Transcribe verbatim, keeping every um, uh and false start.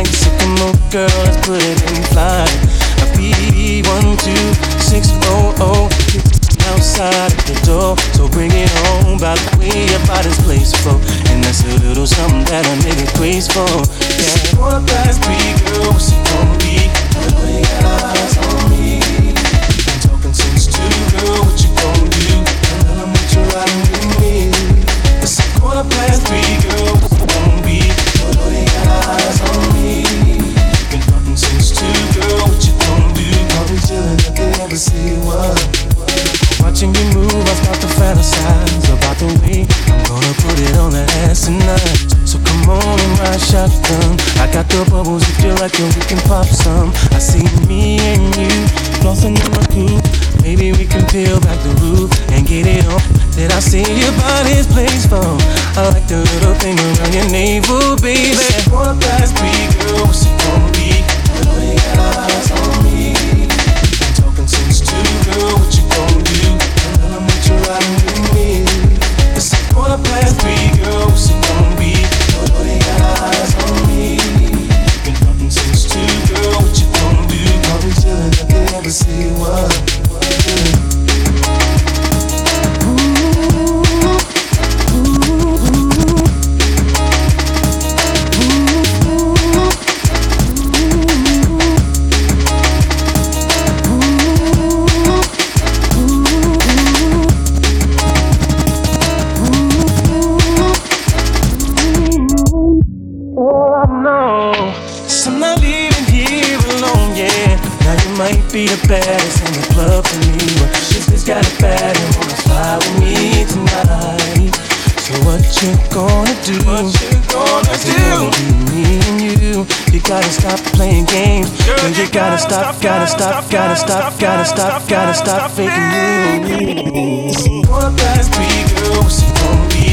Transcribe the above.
So come on, girl, let's put it in flight. A B one two six oh oh outside at the door, so bring it home. By the way, your body's place for, and that's a little something that a nigga craves for. Yeah, quarter past three, girl, what's it gonna be? Put your eyes on me. Been talking since two, girl, what you gonna do? Tell 'em that you're riding with me. It's a quarter past three, girl, what's it gonna be? Put your eyes on me. Been talking since two, girl, what you gonna do? I'll be chillin', I can never see what. Watching you move, I start to fantasize about the way I'm gonna put it on that ass tonight. So come on and ride shotgun. I got the bubbles if you like it, we can pop some. I see me and you flossing in my coupe. Maybe we can peel back the roof and get it on. Did I see your body's place for? I like the little thing around your navel, baby. Quarter past three, girl, what's it gonna be? Put your eyes on me. Been talking since two, girl, what you gonna do? You're riding with me. It's a quarter past three, girl, what's it gonna be? Put your eyes on me. Been talking since two, girl, what you gonna do? I'll be chillin', I can never see what. Be the baddest in the club for me, but she's just got a bad and wanna fly with me tonight. So what you gonna do? What you gonna do? Gonna be me and you. You gotta stop playing games. Girl, you gotta stop, gotta stop, gotta stop, gotta stop, gotta stop faking moves. Quarter past three, girl, what's it gonna be?